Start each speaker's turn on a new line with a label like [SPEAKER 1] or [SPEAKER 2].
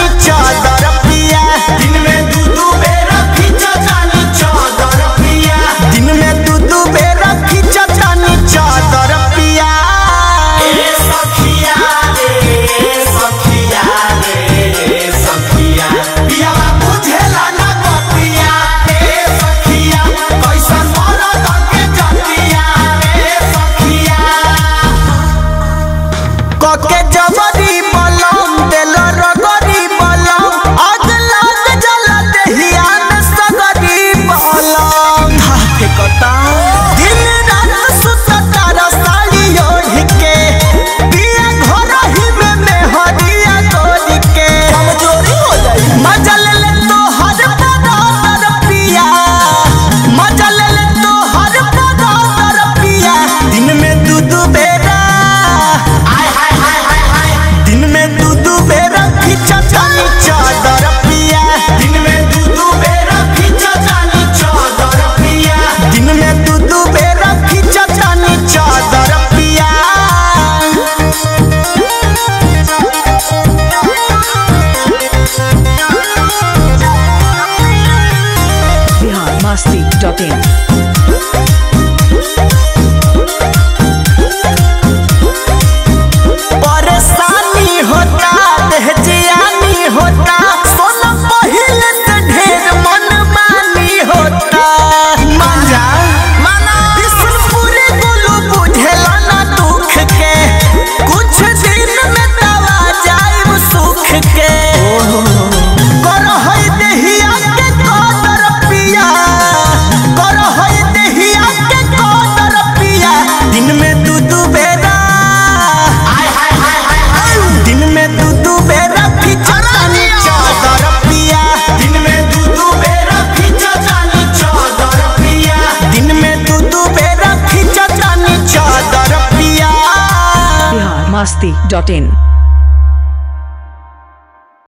[SPEAKER 1] चादर पिया। दिन में दू बेरा खींचतानी चादर पिया। दिन में दू बेरा खींचतानी चादर पिया। ए सखिया रे सखिया रे सखिया पिया बुझेला ना बतिया। ए सखिया कैसन मरद के जतिया। ए सखिया कके जबरी बलम देल रगरी बलम आज लग जल देहिया में सगरी बलम धाके कटा दिन रात सुतता रसाली ओढ़ के पिया घर ही में मेहरिया तोड़ के कमजोरी हो जाई। मजा ले ले तो हर पदार पिया। मजा ले ले तो हर पदार पिया। दिन में दू बेरा दिन में दू बेरा खींचतानी चादर पिया। दिन में दू बेरा खींचतानी चादर पिया। दिन में दू बेरा खींचतानी चादर पिया।
[SPEAKER 2] biharmasti.in
[SPEAKER 1] परेशानी होता देह जियानी होता सोना पहिले से ढेर मनमानी होता। मांजा माना बिसुरपुरी गुलू बुझेला ना दुख के कुछ दिन में दवा जाइब सुख के। करहई देहिया के कदर पिया। करहई देहिया के कदर पिया। दिन में दू बेरा दिन में दू बेरा खींचतानी चादर पिया। दिन में दू बेरा खींचतानी चादर पिया। दिन में दू बेरा खींचतानी चादर पिया।
[SPEAKER 2] biharmasti.in